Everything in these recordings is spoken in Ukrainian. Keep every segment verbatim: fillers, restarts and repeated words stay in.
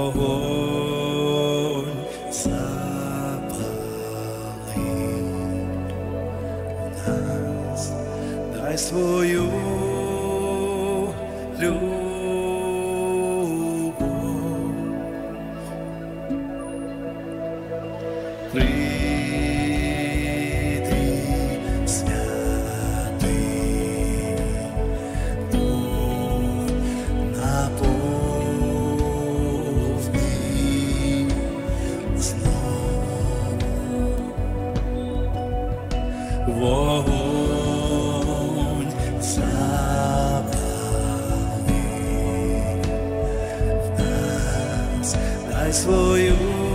вогонь запали нас, дай свою любов. Прийди, святий Дух, наповни знову. Вогонь запали в нас, дай свою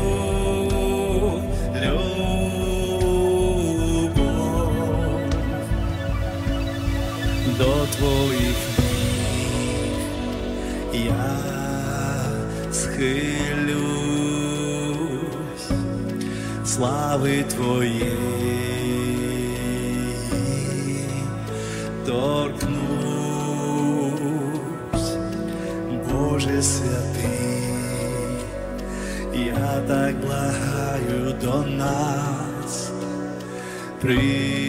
до твоїх ніг я схилюсь, слави твоєї торкнусь, Боже святий, я так благаю до нас, прийди.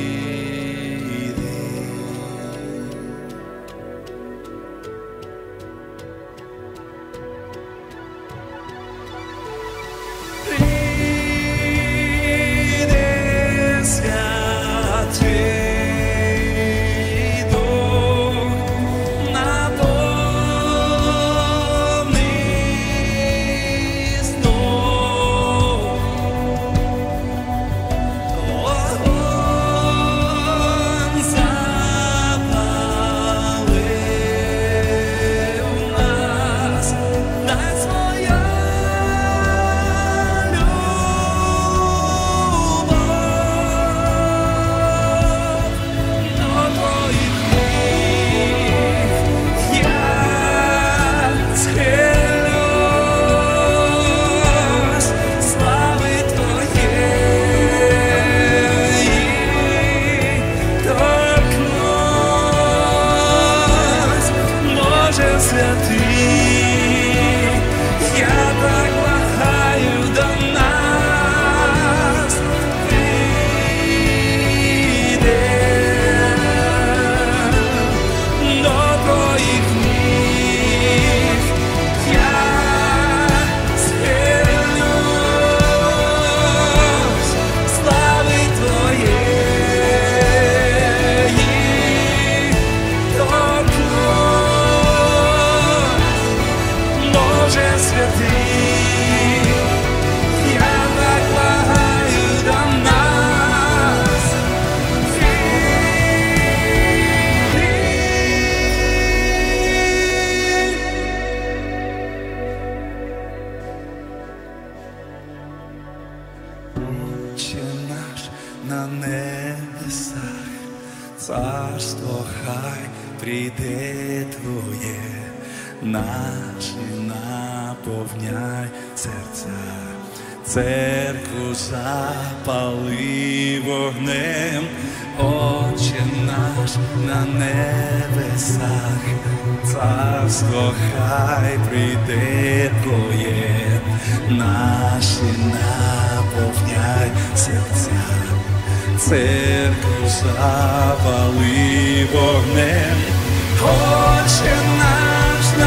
На небесах царство хай прийде Твоє, наші наповняй серця, церкву запали вогнем. Отче наш на небесах, царство хай прийде Твоє, наші наповняй серця, церкву запали вогнем. Отче наш на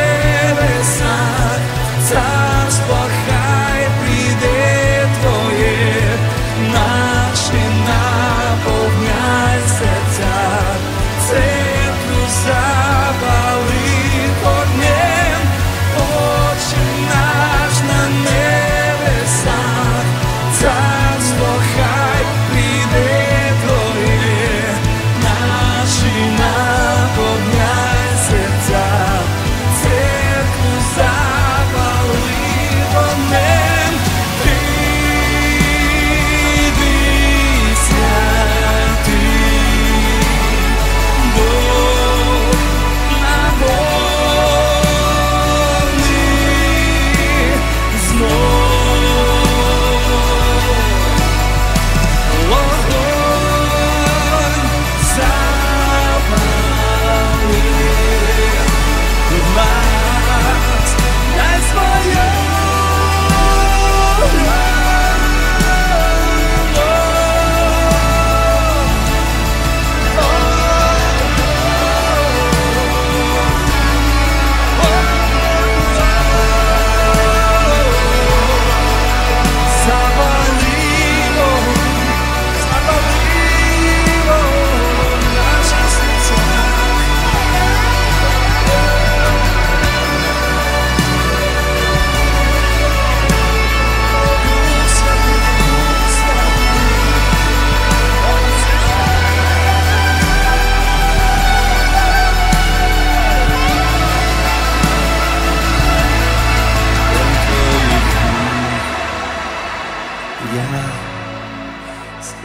небесах, царство хай прийде Твоє, наші наповняй серця, церкву запали вогнем. Отче наш на небесах, царство хай прийде Твоє, наші наповняй серця.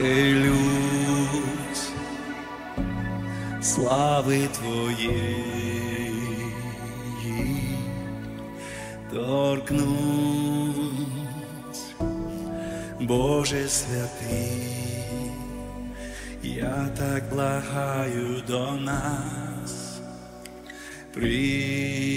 Божий люд, слави Твоєї торкнуть, Боже святий, я так благаю до нас, прийди.